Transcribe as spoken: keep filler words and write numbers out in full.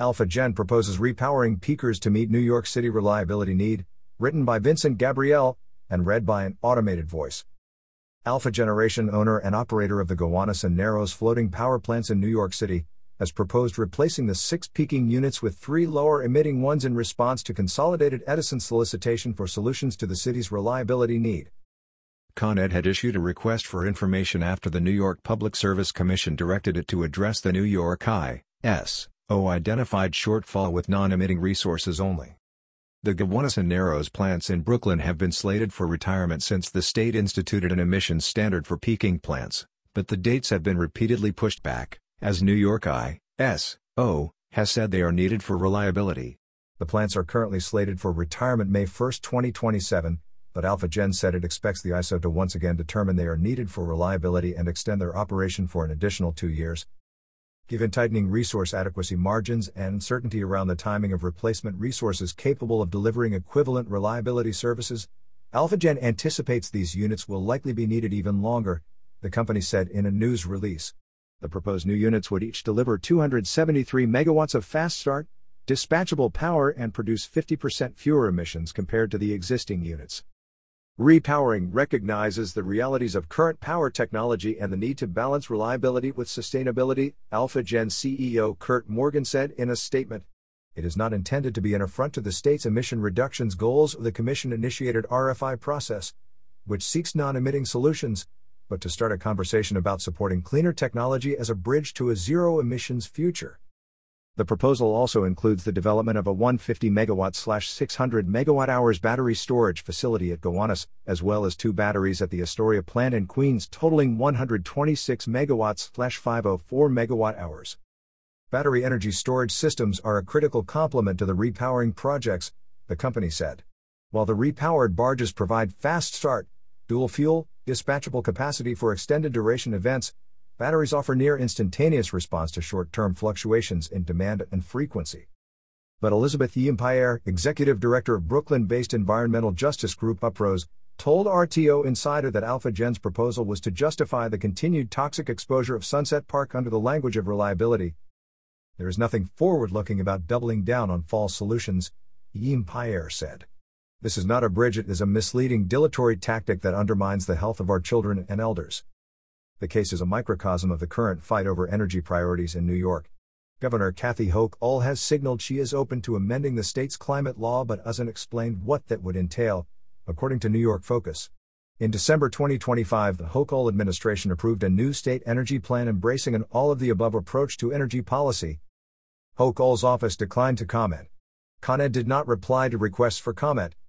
AlphaGen proposes repowering peakers to meet New York City reliability need, written by Vincent Gabriel, and read by an automated voice. Alpha Generation, owner and operator of the Gowanus and Narrows floating power plants in New York City, has proposed replacing the six peaking units with three lower emitting ones in response to Consolidated Edison's solicitation for solutions to the city's reliability need. Con Ed had issued a request for information after the New York Public Service Commission directed it to address the New York I S O identified shortfall with non-emitting resources only. The Gowanus and Narrows plants in Brooklyn have been slated for retirement since the state instituted an emissions standard for peaking plants, but the dates have been repeatedly pushed back, as New York I S O has said they are needed for reliability. The plants are currently slated for retirement May first, twenty twenty-seven, but AlphaGen said it expects the I S O to once again determine they are needed for reliability and extend their operation for an additional two years. Given tightening resource adequacy margins and uncertainty around the timing of replacement resources capable of delivering equivalent reliability services, AlphaGen anticipates these units will likely be needed even longer, the company said in a news release. The proposed new units would each deliver two hundred seventy-three megawatts of fast start, dispatchable power and produce fifty percent fewer emissions compared to the existing units. Repowering recognizes the realities of current power technology and the need to balance reliability with sustainability, AlphaGen C E O Kurt Morgan said in a statement. It is not intended to be an affront to the state's emission reductions goals of the Commission-initiated R F I process, which seeks non-emitting solutions, but to start a conversation about supporting cleaner technology as a bridge to a zero-emissions future. The proposal also includes the development of a one hundred fifty megawatt slash six hundred megawatt hours battery storage facility at Gowanus, as well as two batteries at the Astoria plant in Queens totaling one hundred twenty-six megawatts slash five hundred four megawatt hours. Battery energy storage systems are a critical complement to the repowering projects, the company said. While the repowered barges provide fast start, dual fuel, dispatchable capacity for extended duration events, batteries offer near instantaneous response to short-term fluctuations in demand and frequency. But Elizabeth Yempire, executive director of Brooklyn-based environmental justice group Uprose, told R T O Insider that AlphaGen's proposal was to justify the continued toxic exposure of Sunset Park under the language of reliability. There is nothing forward-looking about doubling down on false solutions, Yempire said. This is not a bridge, it is a misleading, dilatory tactic that undermines the health of our children and elders. The case is a microcosm of the current fight over energy priorities in New York. Governor Kathy Hochul has signaled she is open to amending the state's climate law but hasn't explained what that would entail, according to New York Focus. In December twenty twenty-five, the Hochul administration approved a new state energy plan embracing an all-of-the-above approach to energy policy. Hochul's office declined to comment. Con Ed did not reply to requests for comment.